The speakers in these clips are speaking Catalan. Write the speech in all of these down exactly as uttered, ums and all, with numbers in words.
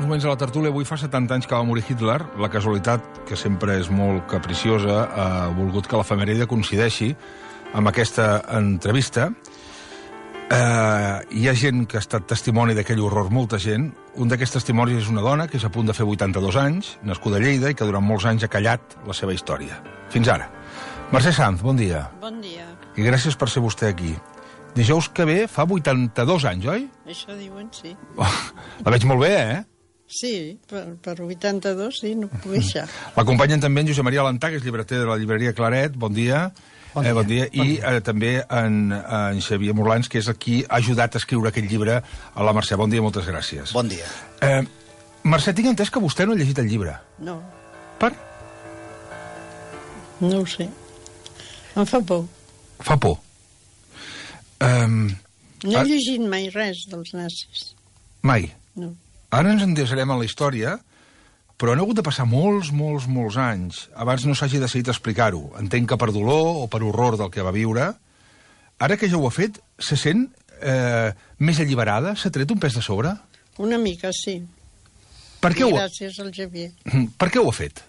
moments a la tertúlia. Avui fa setanta anys que va morir Hitler. La casualitat, que sempre és molt capriciosa, ha volgut que l'efemèride coincideixi amb aquesta entrevista. Uh, hi ha gent que ha estat testimoni d'aquell horror, molta gent. Un d'aquests testimonis és una dona que és a punt de fer vuitanta-dos anys, nascuda a Lleida, i que durant molts anys ha callat la seva història. Fins ara. Mercè Sanz, bon dia. Bon dia. I gràcies per ser vostè aquí. Dijous que ve fa vuitanta-dos anys, oi? Això diuen, sí. Oh, la veig molt bé, eh? Sí, per, per vuitanta-dos, sí, no puc deixar. L'acompanyen també en Josep Maria Alentà, que és llibreter de la llibreria Claret. Bon dia. Bon dia. Eh, bon dia. Bon I dia. Eh, també en, en Xavier Morlans, que és el qui ha ajudat a escriure aquest llibre a la Mercè. Bon dia, moltes gràcies. Bon dia. Eh, Mercè, tinc entès que vostè no ha llegit el llibre. No. Per? No ho sé. Em fa por. Fa por. Um, no he llegit mai res dels nazis. Mai? No. Ara ens endreçarem a la història, però han hagut de passar molts, molts, molts anys abans no s'hagi decidit explicar-ho. Entenc que per dolor o per horror del que va viure. Ara que ja ho ha fet, se sent eh, més alliberada? S'ha tret un pes de sobre? Una mica, sí. Per què I ho ha... gràcies al Xavier. Per què ho ha fet?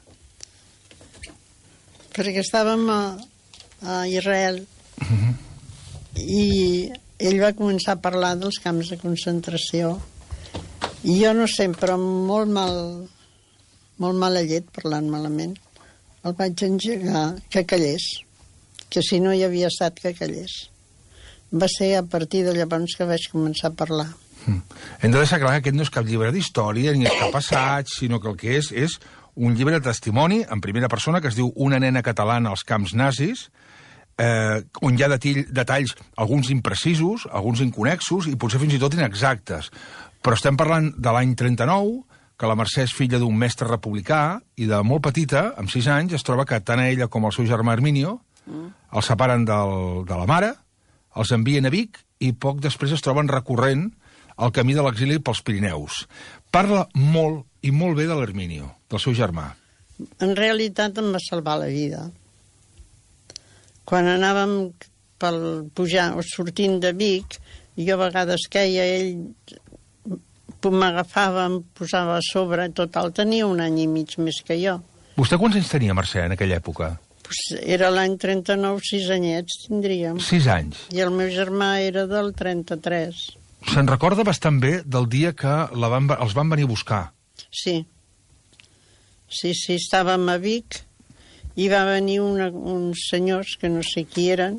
Perquè estàvem a, a Israel Uh-huh. i ell va començar a parlar dels camps de concentració. I jo no sé, però molt mal, molt mala llet, parlant malament, el vaig engegar que callés, que si no hi havia estat que callés. Va ser a partir de llavors que vaig començar a parlar. Mm. Hem de deixar clar que aquest no és cap llibre d'història ni és cap assaig, sinó que el que és és un llibre de testimoni en primera persona que es diu Una nena catalana als camps nazis, eh, on hi ha detalls, detalls, alguns imprecisos, alguns inconexos i potser fins i tot inexactes. Però estem parlant de l'any trenta-nou, que la Mercè és filla d'un mestre republicà i de molt petita, amb sis anys, es troba que tant a ella com al seu germà Herminio mm. els separen del, de la mare, els envien a Vic i poc després es troben recorrent el camí de l'exili pels Pirineus. Parla molt i molt bé de l'Herminio, del seu germà. En realitat em va salvar la vida. Quan anàvem pel pujar o sortint de Vic, jo a vegades queia, ell m'agafava, em posava a sobre, total, tenia un any i mig més que jo. Vostè quants anys tenia, Mercè, en aquella època? Pues era l'any trenta-nou, sis anyets tindríem. Sis anys. I el meu germà era del trenta-tres. Se'n recorda bastant bé del dia que la van, els van venir a buscar. Sí. Sí, sí, estàvem a Vic i va venir una, uns senyors que no sé qui eren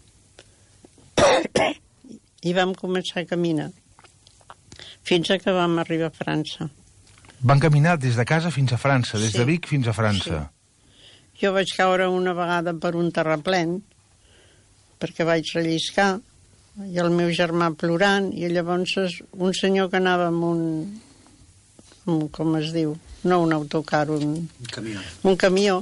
i vam començar a caminar fins a que vam arribar a França. Van caminar des de casa fins a França, des sí. de Vic fins a França. Sí. Jo vaig caure una vegada per un terraplén perquè vaig relliscar i el meu germà plorant i llavors un senyor que anava amb un, amb, com es diu, no un autocar, un, un camió, un camió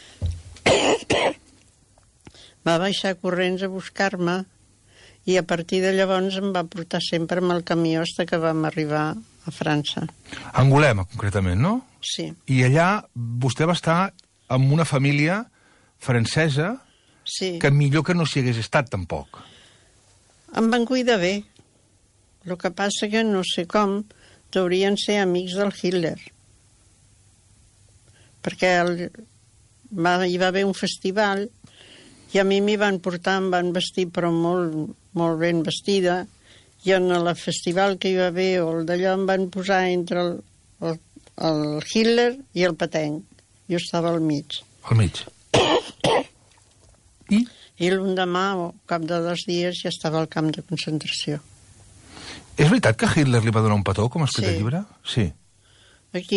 va baixar corrents a buscar-me i a partir de llavors em va portar sempre amb el camió fins que vam arribar a França. A Angulema, concretament, no? Sí. I allà vostè va estar amb una família francesa sí. que millor que no s'hi hagués estat, tampoc. Em van cuidar bé. El que passa que no sé com deurien ser amics del Hitler. Perquè el, va, hi va haver un festival i a mi m'hi van portar, em van vestir però molt, molt ben vestida i en el festival que hi va haver o el d'allò em van posar entre el, el, el Hitler i el Petenc. Jo estava al mig. Al mig. I? I l'endemà, o cap de dos dies, ja estava al camp de concentració. És veritat que Hitler li va donar un petó, com explica sí. el llibre? Sí. Aquí.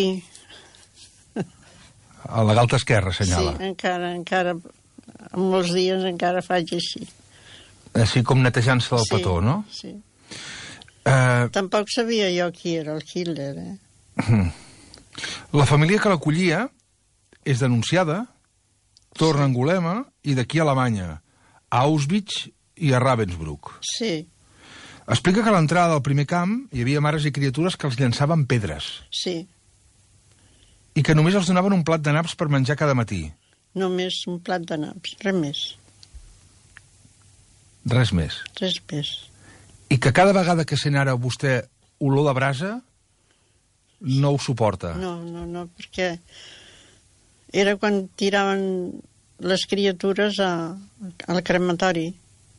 A la galta esquerra, assenyala. Sí, encara, encara, en molts dies encara faig així. Així com netejant-se del sí, petó, no? Sí. Uh... Tampoc sabia jo qui era el Hitler, eh? La família que l'acollia és denunciada, torna a Angulema i d'aquí a Alemanya, a Auschwitz i a Ravensbrück. Sí. Explica que a l'entrada del primer camp hi havia mares i criatures que els llançaven pedres. Sí. I que només els donaven un plat de naps per menjar cada matí. Només un plat de naps, res més. Res més. Res més. I que cada vegada que sent ara vostè olor de brasa, no ho suporta. No, no, no, perquè era quan tiraven les criatures a, al crematori.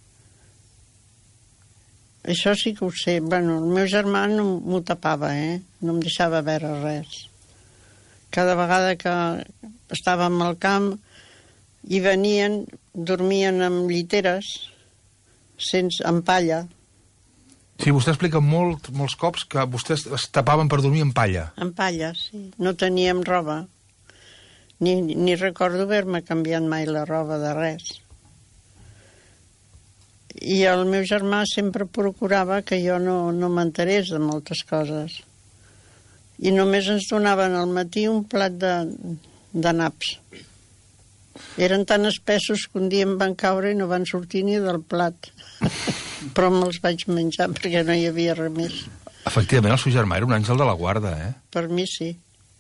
Això sí que ho sé. Bueno, el meu germà no m'ho tapava, eh? No em deixava veure res. Cada vegada que estàvem al camp i venien, dormien amb lliteres, sense, amb palla. Sí, vostè explica molt, molts cops que vostès es tapaven per dormir en palla. En palla, sí. No teníem roba. Ni, ni recordo haver-me canviat mai la roba de res. I el meu germà sempre procurava que jo no, no m'enterés de moltes coses. I només ens donaven al matí un plat de, de naps. Eren tan espessos que un dia em van caure i no van sortir ni del plat. Però me'ls vaig menjar perquè no hi havia res més. Efectivament, el seu germà era un àngel de la guarda, eh? Per mi sí.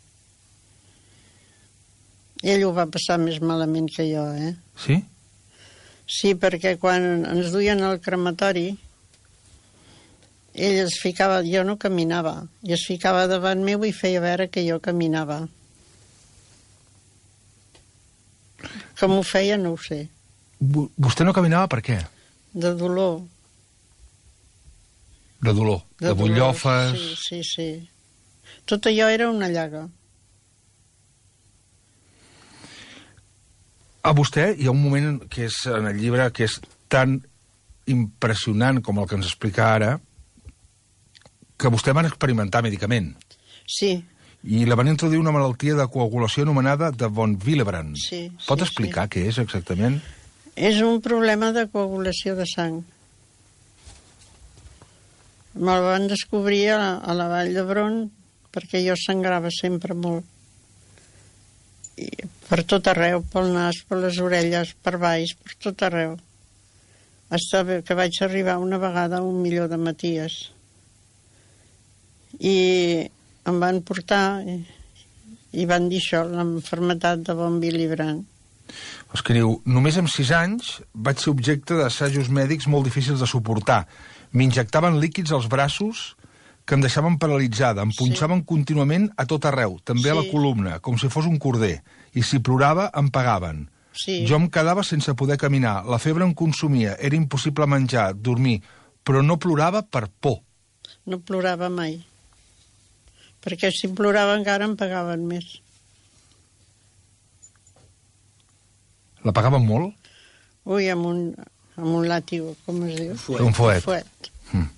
Ell ho va passar més malament que jo, eh? Sí? Sí, perquè quan ens duien al crematori, ell es ficava, jo no caminava, i es ficava davant meu i feia veure que jo caminava. Com ho feia, no ho sé. Vostè no caminava per què? De dolor. De dolor, de, de bullofes... Sí, sí, sí. Tot allò era una llaga. A vostè hi ha un moment que és en el llibre que és tan impressionant com el que ens explica ara, que vostè van experimentar medicament. Sí. I la van introduir una malaltia de coagulació anomenada de von Willebrand. Sí, Pot sí, explicar sí. què és exactament? És un problema de coagulació de sang. Me'l van descobrir a, a la Vall d'Hebron perquè jo sangrava sempre molt. I per tot arreu, pel nas, per les orelles, per baix, per tot arreu. Hasta que vaig arribar una vegada a un millor de Maties. I em van portar i, i van dir això, l'enfermetat de von Willebrand. Escriu, només amb sis anys vaig ser objecte d'assajos mèdics molt difícils de suportar. M'injectaven líquids als braços que em deixaven paralitzada, em punxaven sí. contínuament a tot arreu, també sí. a la columna, com si fos un corder, i si plorava em pagaven. Sí. Jo em quedava sense poder caminar, la febre em consumia, era impossible menjar, dormir, però no plorava per por. No plorava mai, perquè si plorava encara em pagaven més. La pagaven molt? Ui, amb un, amb un làtigo, com es diu? Fuet. Un fuet. fuet. Mm.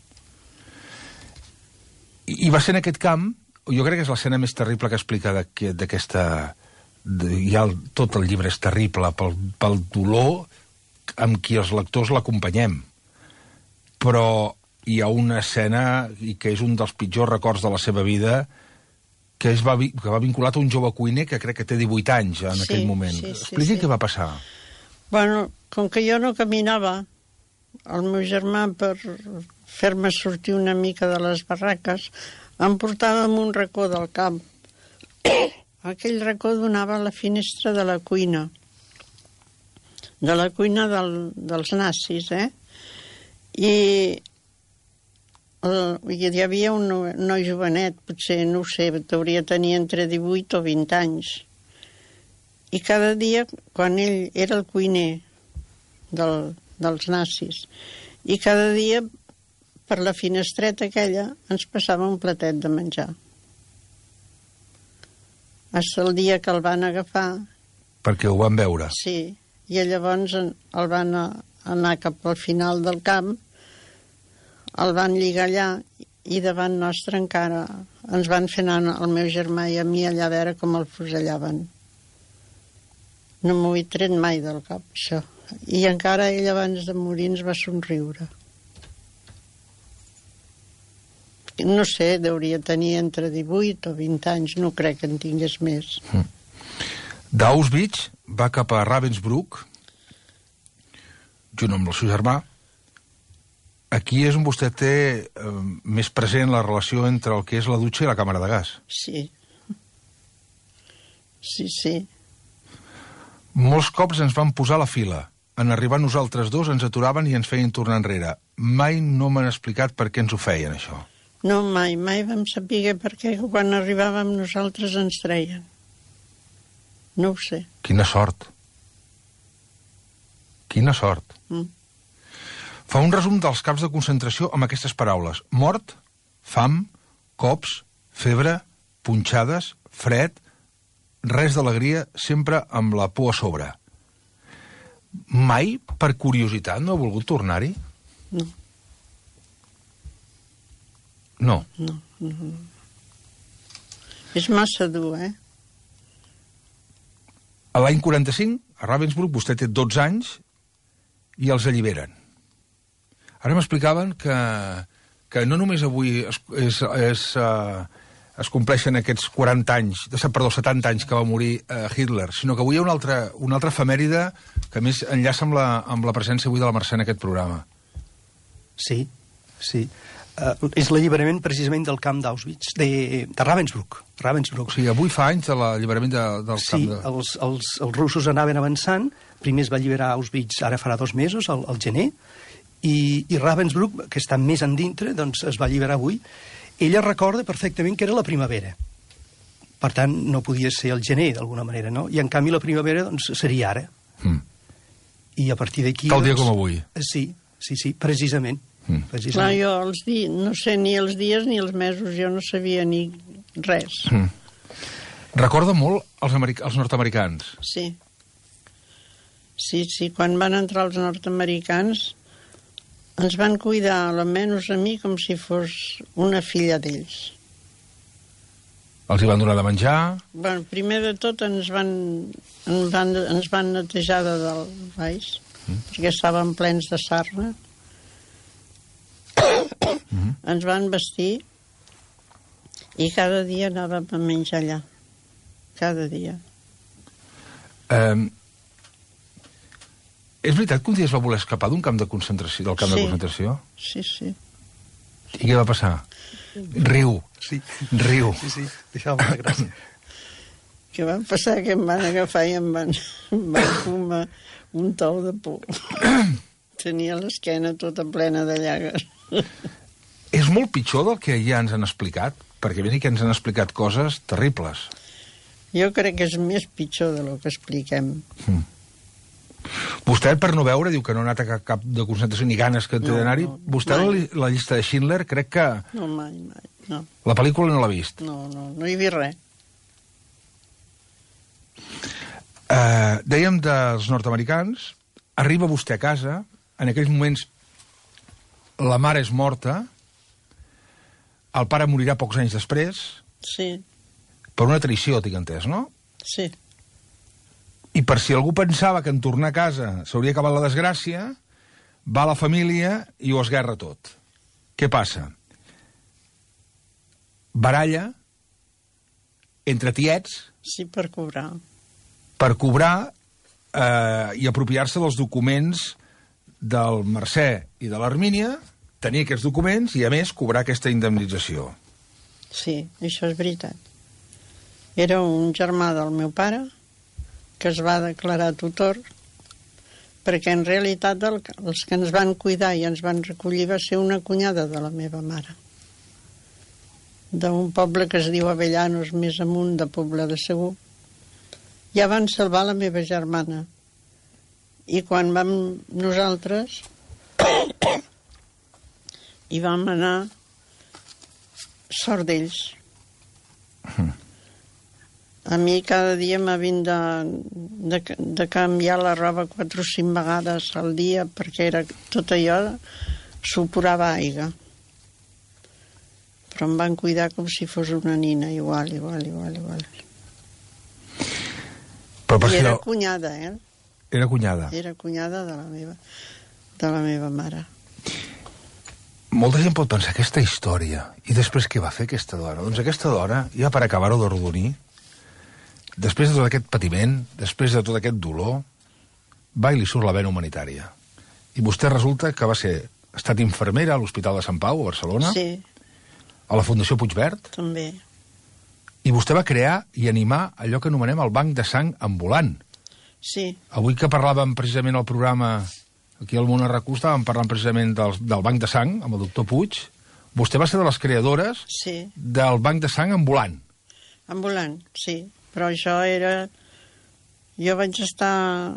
I, I va ser en aquest camp, jo crec que és l'escena més terrible que explica d'aquesta... Ja el, tot el llibre és terrible pel, pel dolor amb qui els lectors l'acompanyem. Però hi ha una escena, i que és un dels pitjors records de la seva vida, que, es va, que va vinculat a un jove cuiner que crec que té divuit anys en sí, aquell moment. Sí, sí, Expliqui sí. què va passar. Bueno, com que jo no caminava, el meu germà, per fer-me sortir una mica de les barraques, em portava a un racó del camp. Aquell racó donava a la finestra de la cuina, de la cuina del, dels nazis, eh? I el, hi havia un noi jovenet, potser, no ho sé, hauria tenir entre divuit o vint anys. I cada dia, quan ell era el cuiner del, dels nazis, i cada dia, per la finestreta aquella, ens passava un platet de menjar. Fins el dia que el van agafar... Perquè ho van veure. Sí, i llavors el van anar cap al final del camp, el van lligar allà i davant nostre encara ens van fer anar el meu germà i a mi allà a veure com el fusellaven. No m'ho he tret mai del cap, això. I encara ell abans de morir ens va somriure. No sé, hauria tenir entre divuit o vint anys, no crec que en tingués més. Mm. D'Auschwitz va cap a Ravensbrück, junt amb el seu germà. Aquí és on vostè té eh, més present la relació entre el que és la dutxa i la càmera de gas. Sí. Sí, sí. Molts cops ens van posar la fila. En arribar nosaltres dos ens aturaven i ens feien tornar enrere. Mai no m'han explicat per què ens ho feien, això. No, mai, mai vam saber perquè quan arribàvem nosaltres ens treien. No ho sé. Quina sort. Quina sort. Mm. Fa un resum dels camps de concentració amb aquestes paraules. Mort, fam, cops, febre, punxades, fred, res d'alegria, sempre amb la por a sobre. Mai, per curiositat, no ha volgut tornar-hi? No. No. No, no. És massa dur, eh? A l'any quaranta-cinc, a Ravensbrück, vostè té dotze anys i els alliberen. Ara m'explicaven que, que no només avui es, es, es, uh, es compleixen aquests quaranta anys, perdó, setanta anys que va morir uh, Hitler, sinó que avui hi ha una altra, una altra efemèride que més enllaça amb la, amb la presència avui de la Mercè en aquest programa. Sí, sí. Uh, és l'alliberament precisament del camp d'Auschwitz, de, de Ravensbrück. Ravensbrück. O sigui, avui fa anys de l'alliberament de, del sí, camp de... Sí, els, els, els russos anaven avançant, primer es va alliberar Auschwitz, ara farà dos mesos, al, al gener, i, i Ravensbrück, que està més endintre, doncs es va alliberar avui. Ella recorda perfectament que era la primavera. Per tant, no podia ser el gener, d'alguna manera, no? I en canvi la primavera, doncs, seria ara. Mm. I a partir d'aquí... Tal dia doncs, com avui. Sí, sí, sí, precisament. Mm. Clar, jo els di... no sé ni els dies ni els mesos, jo no sabia ni res. Mm. Recorda molt els, americ... els nord-americans. Sí. Sí, sí, quan van entrar els nord-americans ens van cuidar, almenys a mi, com si fos una filla d'ells. Els hi van donar de menjar? Bueno, primer de tot ens van, ens van, ens van netejar de dalt baix, mm. perquè estaven plens de sarna. Mm-hmm. Ens van vestir i cada dia anàvem a menjar allà. Cada dia. Um, és veritat que un dia es va voler escapar d'un camp de concentració, del camp sí. de concentració? Sí, sí. I què va passar? Riu. Sí. Riu. Sí, sí, deixava molta gràcia. Què va passar? Que em van agafar i em van, em van fumar un tou de por. Tenia l'esquena tota plena de llagues. És molt pitjor del que ja ens han explicat, perquè ben que ens han explicat coses terribles. Jo crec que és més pitjor del que expliquem. Mm. Vostè, per no veure, diu que no ha anat a cap de concentració ni ganes que té no, d'anar-hi. No, Vostè, la, la llista de Schindler, crec que... No, mai, mai, no. La pel·lícula no l'ha vist. No, no, no hi he vist res. Uh, dèiem dels nord-americans, arriba vostè a casa, en aquells moments la mare és morta, el pare morirà pocs anys després, sí. per una traïció, tinc entès, no? Sí. I per si algú pensava que en tornar a casa s'hauria acabat la desgràcia, va a la família i ho esguerra tot. Què passa? Baralla entre tiets... Sí, per cobrar. Per cobrar eh, i apropiar-se dels documents del Mercè i de l'Hermínia, tenir aquests documents i, a més, cobrar aquesta indemnització. Sí, això és veritat. Era un germà del meu pare que es va declarar tutor perquè en realitat el, els que ens van cuidar i ens van recollir va ser una cunyada de la meva mare, d'un poble que es diu Avellanos, més amunt de Poble de Segur. Ja van salvar la meva germana i quan vam nosaltres hi vam anar, sort d'ells. A mi cada dia m'havien de, de, de canviar la roba quatre o cinc vegades al dia perquè era tot allò suporava aigua. Però em van cuidar com si fos una nina, igual, igual, igual, igual. Però per I era no... cunyada, eh? Era cunyada. Era cunyada de la meva, de la meva mare. Molta gent pot pensar aquesta història i després què va fer aquesta dona? Doncs aquesta dona, ja per acabar-ho de rodonir, després de tot aquest patiment, després de tot aquest dolor, va i li surt la vena humanitària. I vostè resulta que va ser, ha estat infermera a l'Hospital de Sant Pau, a Barcelona, Sí, a la Fundació Puigverd, també. i vostè va crear i animar allò que anomenem el banc de sang ambulant. Sí, Avui que parlàvem precisament al programa, aquí al Món Arracú, estàvem parlant precisament del, del banc de sang, amb el doctor Puig, Vostè va ser de les creadores Sí, del banc de sang ambulant. ambulant, sí. Però això era... Jo vaig estar...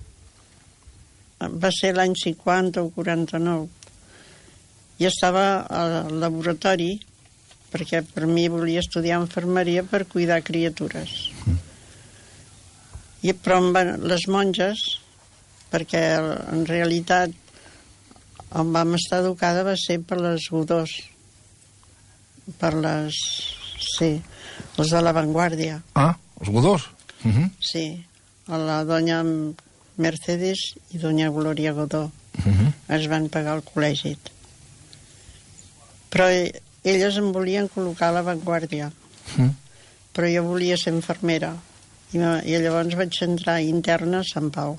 Va ser l'any cinquanta o quaranta-nou. I estava al laboratori, perquè per mi volia estudiar infermeria per cuidar criatures. Mm. I, però em van, les monges, perquè en realitat on vam estar educada va ser per les Godós, per les... sí, els de la Vanguardia. Ah, els Godós. Uh -huh. Sí, a la doña Mercedes i doña Gloria Godó. Uh -huh. Es van pagar al col·legi. Però elles em volien col·locar a la Vanguardia. Uh -huh. Però jo volia ser infermera. I, i llavors vaig entrar interna a Sant Pau.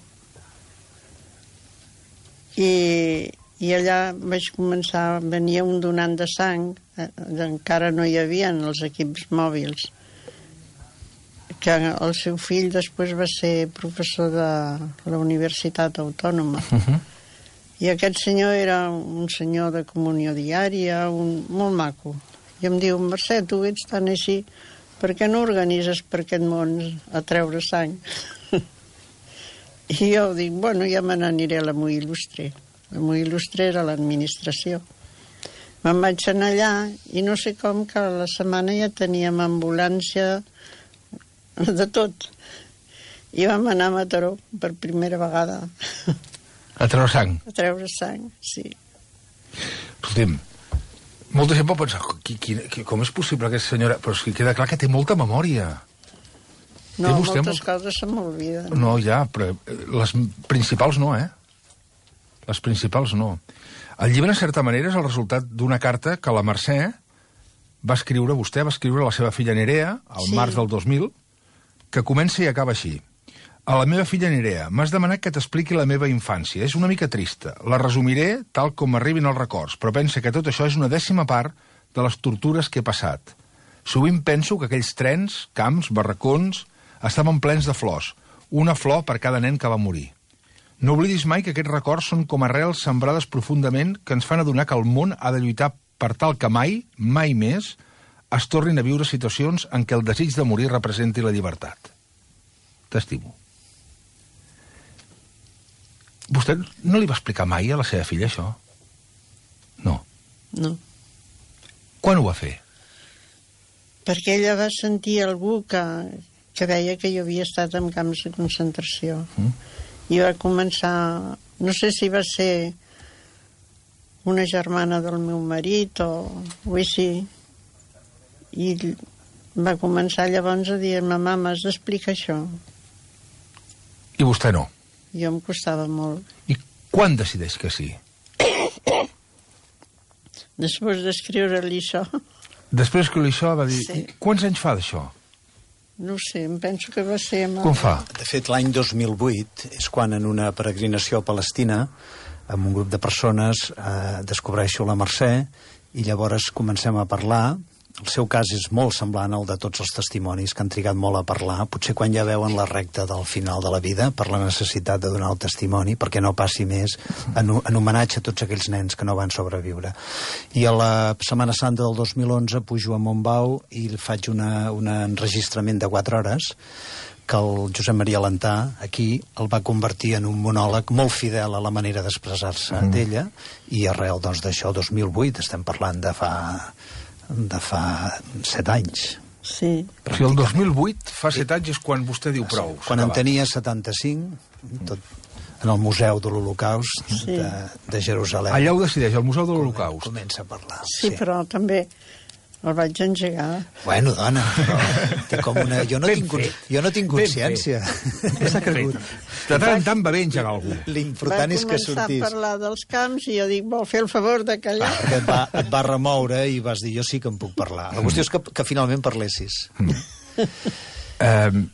I, i allà vaig començar, venia un donant de sang, eh, encara no hi havia els equips mòbils, que el seu fill després va ser professor de la Universitat Autònoma. Uh -huh. I aquest senyor era un senyor de comunió diària, un, molt maco. I em diu, Mercè, tu ets tan així, per què no organitzes per aquest món a treure sang? I jo dic, bueno, ja me n'aniré a la Muy Il·lustre. La Muy Il·lustre era l'administració. Me'n vaig anar allà i no sé com que a la setmana ja teníem ambulància de tot. I vam anar a Mataró per primera vegada. A treure sang. A treure sang, sí. Escolti'm, molta gent pot pensar, qui, qui, qui, com és possible aquesta senyora... Però és que queda clar que té molta memòria. No, té vostè moltes molt... coses se m'olviden. No, ja, però les principals no, eh? Les principals no. El llibre, en certa manera, és el resultat d'una carta que la Mercè va escriure, vostè va escriure a la seva filla Nerea, al Sí. març del dos mil, que comença i acaba així. A la meva filla Nerea, m'has demanat que t'expliqui la meva infància. És una mica trista. La resumiré tal com m'arribin els records, però pensa que tot això és una dècima part de les tortures que he passat. Sovint penso que aquells trens, camps, barracons, estaven plens de flors, una flor per cada nen que va morir. No oblidis mai que aquests records són com arrels sembrades profundament que ens fan adonar que el món ha de lluitar per tal que mai, mai més, es tornin a viure situacions en què el desig de morir representi la llibertat. T'estimo. Vostè no li va explicar mai a la seva filla això? No. No. Quan ho va fer? Perquè ella va sentir algú que, que deia que jo havia estat en camps de concentració. Mm. I va començar... No sé si va ser una germana del meu marit o, o així. I va començar llavors a dir-me, mama, has d'explicar això. I vostè no? Jo em costava molt. I quan decideix que sí? Després d'escriure-li això, Després que això va dir... Sí. Quants anys fa d'això? no ho sé, em penso que va ser... Amb... Com fa? De fet, l'any dos mil vuit és quan en una peregrinació a Palestina amb un grup de persones eh, descobreixo la Mercè i llavors comencem a parlar. El seu cas és molt semblant al de tots els testimonis que han trigat molt a parlar, potser quan ja veuen la recta del final de la vida per la necessitat de donar el testimoni perquè no passi més en, en homenatge a tots aquells nens que no van sobreviure. I a la Setmana Santa del dos mil onze pujo a Montbau i faig una, un enregistrament de quatre hores que el Josep Maria Lantà, aquí, el va convertir en un monòleg molt fidel a la manera d'expressar-se mm. d'ella, i arrel doncs, d'això, dos mil vuit, estem parlant de fa, de fa set anys. Sí. Si el dos mil vuit, fa set anys, és quan vostè diu prou. Quan en tenia setanta-cinc, tot en el Museu de l'Holocaust Sí. de, de Jerusalem. Allà ho decideix, al Museu de l'Holocaust. Comença a parlar. Sí, però també el vaig engegar. Bueno, dona, però té com una... Jo no, Ben tinc, fet. jo no tinc Ben consciència. Què s'ha cregut? De tant en tant va bé engegar algú. L'important és que Va començar sortís. a parlar dels camps i jo dic, vol fer el favor de callar? Perquè et va, et va remoure i vas dir, jo sí que em puc parlar. La qüestió és que, que finalment parlessis. Um,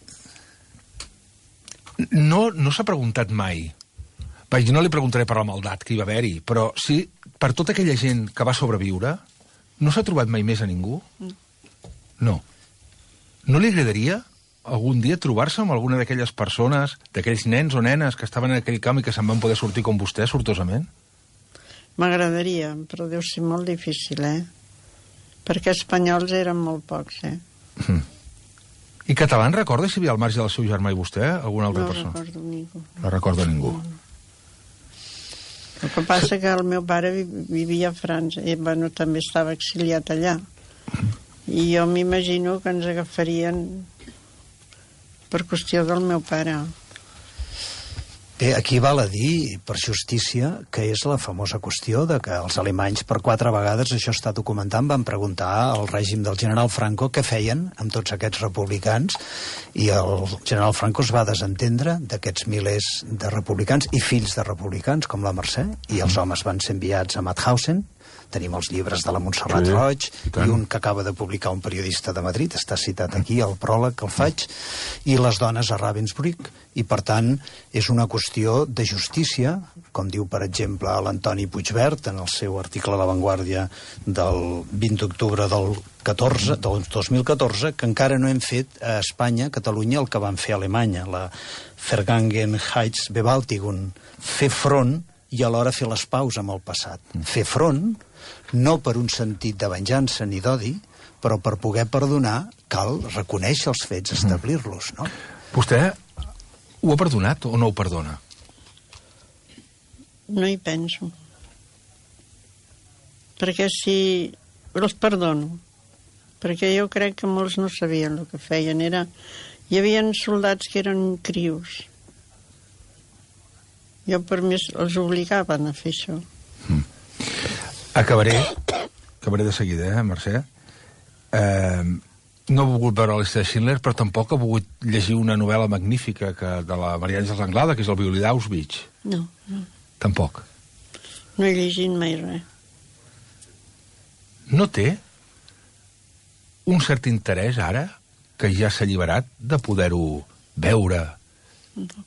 no no s'ha preguntat mai. Vaig, no li preguntaré per la maldat que hi va haver-hi, però sí, per tota aquella gent que va sobreviure, no s'ha trobat mai més a ningú? No. No li agradaria algun dia trobar-se amb alguna d'aquelles persones, d'aquells nens o nenes que estaven en aquell camp i que se'n van poder sortir com vostè, sortosament? M'agradaria, però deu ser molt difícil, eh? Perquè espanyols eren molt pocs, eh? Mm. I català en recorda si hi havia al marge del seu germà i vostè? Alguna altra no persona? No recordo ningú. No recorda ningú. No. El que passa que el meu pare vivia a França i, bueno, també estava exiliat allà. I jo m'imagino que ens agafarien per qüestió del meu pare. Bé, aquí val a dir, per justícia, que és la famosa qüestió de que els alemanys per quatre vegades, això està documentant, van preguntar al règim del general Franco què feien amb tots aquests republicans, i el general Franco es va desentendre d'aquests milers de republicans i fills de republicans, com la Mercè, i els homes van ser enviats a Mauthausen. Tenim els llibres de la Montserrat sí, Roig i, i un que acaba de publicar un periodista de Madrid, està citat aquí, el pròleg que el faig, i les dones a Ravensbrück, i per tant és una qüestió de justícia, com diu per exemple l'Antoni Puigvert en el seu article a La Vanguardia del vint d'octubre del catorze, del dos mil catorze, que encara no hem fet a Espanya, a Catalunya, el que van fer a Alemanya, la Vergangenheitsbewältigung, fer front i alhora fer les paus amb el passat. Fer front, no per un sentit de venjança ni d'odi, però per poder perdonar cal reconèixer els fets, establir-los, no? Vostè ho ha perdonat o no ho perdona? No hi penso. Perquè si... els perdono. Perquè jo crec que molts no sabien el que feien. Era... Hi havia soldats que eren crius. Jo per mi els obligaven a fer això. Mm. Acabaré, acabaré de seguida, eh, Mercè? Eh, no he volgut veure la llista de Schindler, però tampoc he volgut llegir una novel·la magnífica que, de la Maria Àngels Anglada, que és El violí d'Auschwitz. No, no. Tampoc. No he llegit mai res. No té un cert interès, ara, que ja s'ha alliberat, de poder-ho veure? No.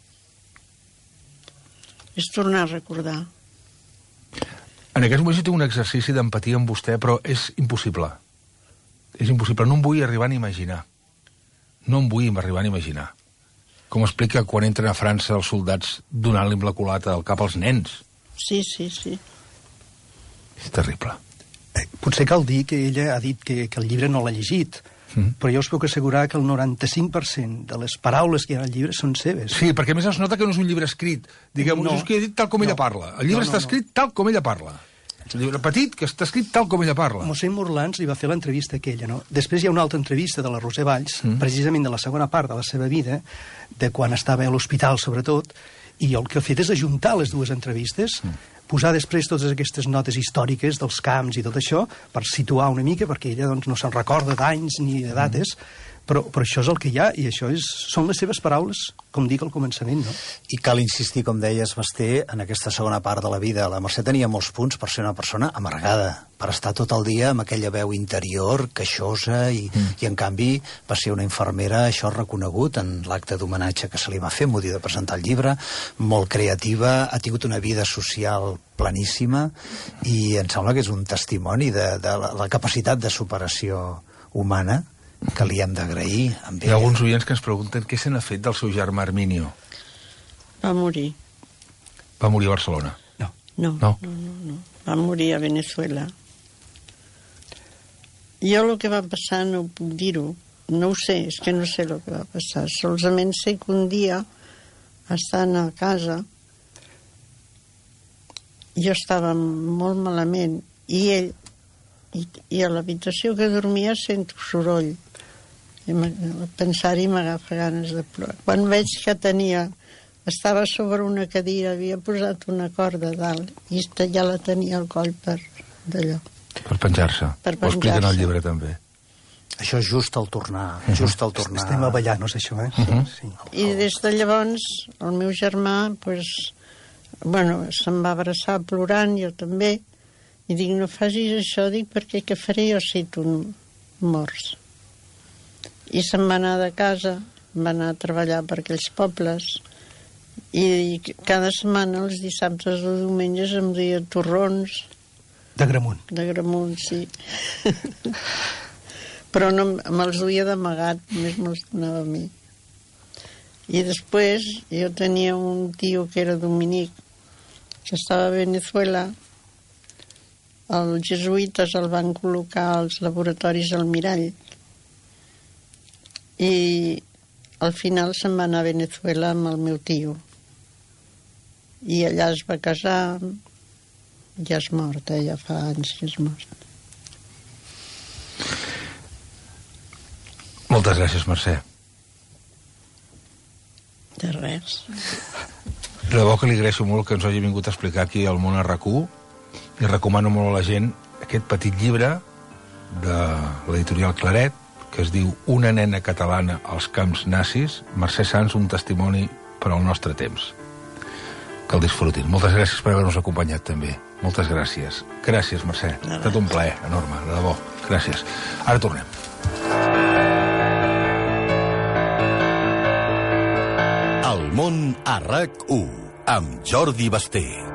És tornar a recordar. En aquest moment jo tinc un exercici d'empatia amb vostè, però és impossible. És impossible. No em vull arribar a imaginar. No em vull arribar a imaginar. Com explica quan entren a França els soldats donant-li amb la culata al cap als nens. Sí, sí, sí. És terrible. Eh, potser cal dir que ella ha dit que, que el llibre no l'ha llegit, mm. però jo us puc assegurar que el noranta-cinc per cent de les paraules que hi ha al llibre són seves. Sí, perquè a més es nota que no és un llibre escrit. Diguem, no, és que he dit tal com no, ella parla. El llibre no, no, està escrit no. tal com ella parla. És un llibre petit que està escrit tal com ella parla. Mossèn Morlans li va fer l'entrevista aquella, no? Després hi ha una altra entrevista de la Roser Valls, mm. precisament de la segona part de la seva vida, de quan estava a l'hospital, sobretot, i el que ha fet és ajuntar les dues entrevistes, mm. posar després totes aquestes notes històriques dels camps i tot això, per situar una mica, perquè ella doncs, no se'n recorda d'anys ni de dates, mm. però, però això és el que hi ha, i això és, són les seves paraules, com dic al començament, no? I cal insistir, com deies, Basté, en aquesta segona part de la vida. La Mercè tenia molts punts per ser una persona amargada, per estar tot el dia amb aquella veu interior, queixosa, i, mm. i en canvi va ser una infermera, això reconegut en l'acte d'homenatge que se li va fer, m'ho de presentar el llibre, molt creativa, ha tingut una vida social planíssima, i em sembla que és un testimoni de, de la, la capacitat de superació humana que li hem d'agrair. Hi ha alguns oients que ens pregunten què se n'ha fet del seu germà Herminio. Va morir. Va morir a Barcelona? No. No, no, no, no, no. Va morir a Venezuela. Jo el que va passar no puc dir-ho. No ho sé, és que no sé el que va passar. Solament sé que un dia, estant a casa, jo estava molt malament, i ell, i, i a l'habitació que dormia sento soroll. I al pensar-hi m'agafa ganes de plorar. Quan veig que tenia, estava sobre una cadira, havia posat una corda dalt, i ja la tenia al coll per d'allò. Per penjar-se. Per penjar-se. Ho explica en el llibre, també. Això és just al tornar. Uh -huh. Just al tornar. Estem avellanos, això, eh? Uh -huh. Sí. I des de llavors, el meu germà, pues, bueno, se'm va abraçar plorant, jo també, i dic, no facis això, dic, perquè què faré jo si tu mors? I se'n va anar de casa, va anar a treballar per aquells pobles, i cada setmana, els dissabtes o diumenges, em duia torrons. De Gramunt. De Gramunt, sí. Però no, me'ls duia d'amagat, només me'ls donava a mi. I després, jo tenia un tio que era dominic, que estava a Venezuela, els jesuïtes el van col·locar als laboratoris al Mirall i al final se'n va anar a Venezuela amb el meu tio. I allà es va casar, ja és mort, eh? Ja fa anys que és mort. Moltes gràcies, Mercè. De res. De debò que li agraeixo molt que ens hagi vingut a explicar aquí el món a RAC u i recomano molt a la gent aquest petit llibre de l'editorial Claret que es diu Una nena catalana als camps nazis, Mercè Sans, un testimoni per al nostre temps. Que el disfrutin. Moltes gràcies per haver-nos acompanyat també. Moltes gràcies. Gràcies, Mercè. Ha estat un plaer enorme, de debò. Gràcies. Ara tornem. El món a RAC u amb Jordi Basté.